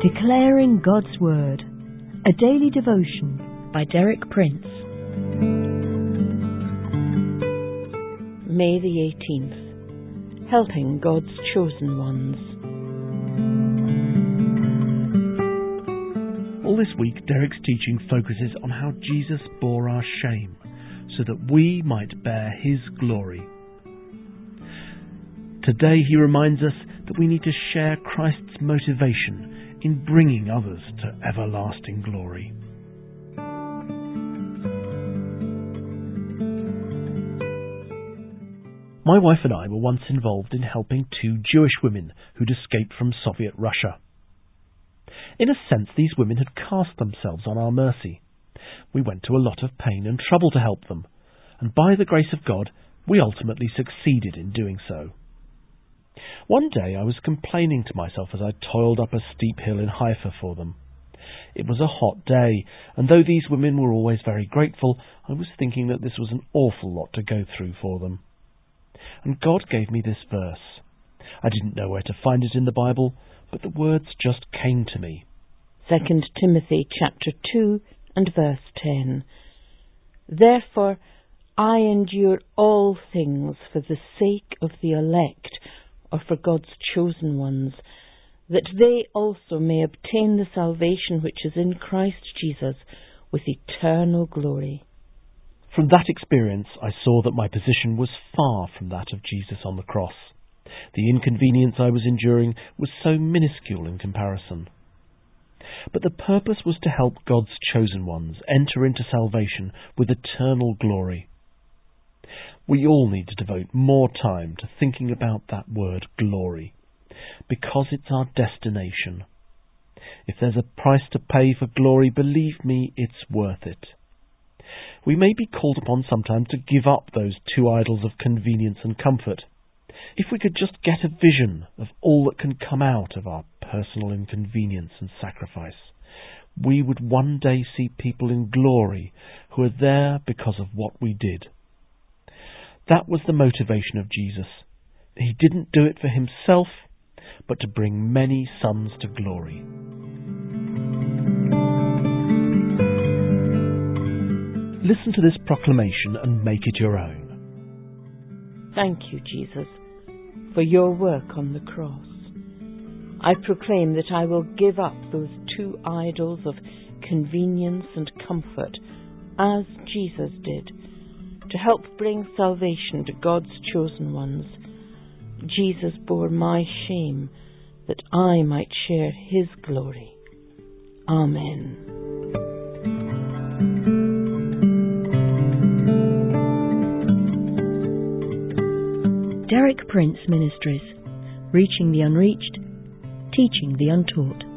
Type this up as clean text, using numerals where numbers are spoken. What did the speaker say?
Declaring God's Word, a daily devotion by Derek Prince. May the 18th, helping God's chosen ones. All this week, Derek's teaching focuses on how Jesus bore our shame, so that we might bear His glory. Today he reminds us that we need to share Christ's motivation in bringing others to everlasting glory. My wife and I were once involved in helping two Jewish women who'd escaped from Soviet Russia. In a sense, these women had cast themselves on our mercy. We went to a lot of pain and trouble to help them, and by the grace of God, we ultimately succeeded in doing so. One day I was complaining to myself as I toiled up a steep hill in Haifa for them. It was a hot day, and though these women were always very grateful, I was thinking that this was an awful lot to go through for them. And God gave me this verse. I didn't know where to find it in the Bible, but the words just came to me. 2 Timothy chapter 2 and verse 10. Therefore I endure all things for the sake of the elect, or for God's chosen ones, that they also may obtain the salvation which is in Christ Jesus with eternal glory. From that experience, I saw that my position was far from that of Jesus on the cross. The inconvenience I was enduring was so minuscule in comparison. But the purpose was to help God's chosen ones enter into salvation with eternal glory. We all need to devote more time to thinking about that word glory, because it's our destination. If there's a price to pay for glory, believe me, it's worth it. We may be called upon sometimes to give up those two idols of convenience and comfort. If we could just get a vision of all that can come out of our personal inconvenience and sacrifice, we would one day see people in glory who are there because of what we did. That was the motivation of Jesus. He didn't do it for himself, but to bring many sons to glory. Listen to this proclamation and make it your own. Thank you, Jesus, for your work on the cross. I proclaim that I will give up those two idols of convenience and comfort, as Jesus did, to help bring salvation to God's chosen ones. Jesus bore my shame that I might share His glory. Amen. Derek Prince Ministries, reaching the unreached, teaching the untaught.